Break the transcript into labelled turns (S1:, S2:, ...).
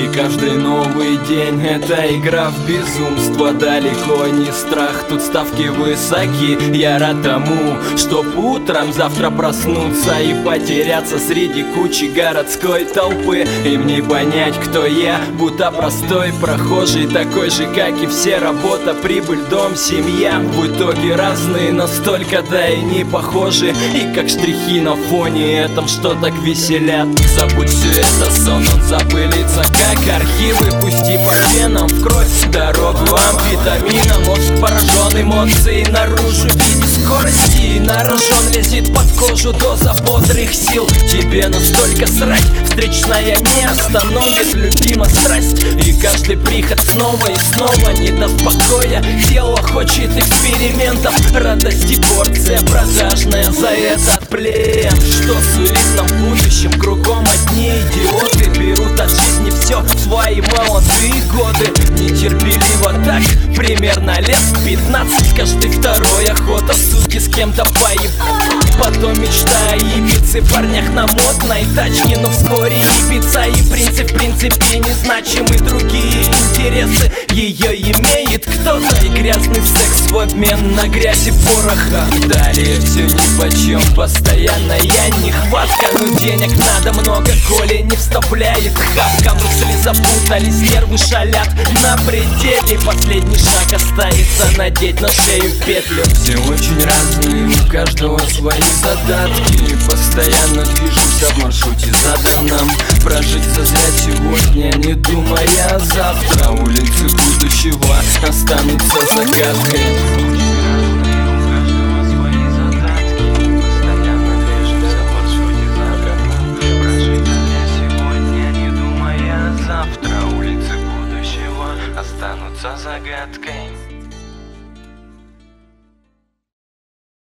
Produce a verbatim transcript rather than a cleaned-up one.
S1: каждый новый день — это игра в безумство. Далеко не страх, тут ставки высоки. Я рад тому, чтоб утром завтра проснуться и потеряться среди кучи городской толпы. Им не понять, кто я, будто простой прохожий, такой же, как и все. Работа, прибыль, дом, семья в итоге разные, настолько да и не похожи. И как штрихи на фоне этом, что так веселят. Забудь все это, сон, он запылится, как архивы. Пусти по венам в кровь дорогу амфетамина. Мозг поражен, эмоции наружу в виде скорости. На рожон лезет под кожу доза бодрых сил. Тебе настолько срать, встречная не остановит, любима страсть. И каждый приход снова и снова не даст покоя. Тело хочет экспериментов, радости порция продажная за этот плен. Что сулит нам в будущем? Кругом одни идиоты берут от жизни все в свои молодые годы. Нетерпеливо так, примерно лет пятнадцать. Каждый второй охота, суки, с кем-то поеб. Потом мечта о Ибице, парнях на модной тачке. Но вскоре Ибица и принцы в принципе незначимы. Другие интересы ее имеет кто-то, и грязный секс в обмен на грязи пороха. Далее все нипочем, постоянно я нехватка. Но денег надо много, коли не вставляет хавка. Мысли запутались, нервы шалят на пределе. Последний шаг остается надеть на шею петлю. Все очень разные, у каждого свои задатки. Постоянно движемся в маршруте заданном. Прожить зазря сегодня, не думая о завтра. Улицы будущего останутся загадкой.
S2: Останутся загадкой.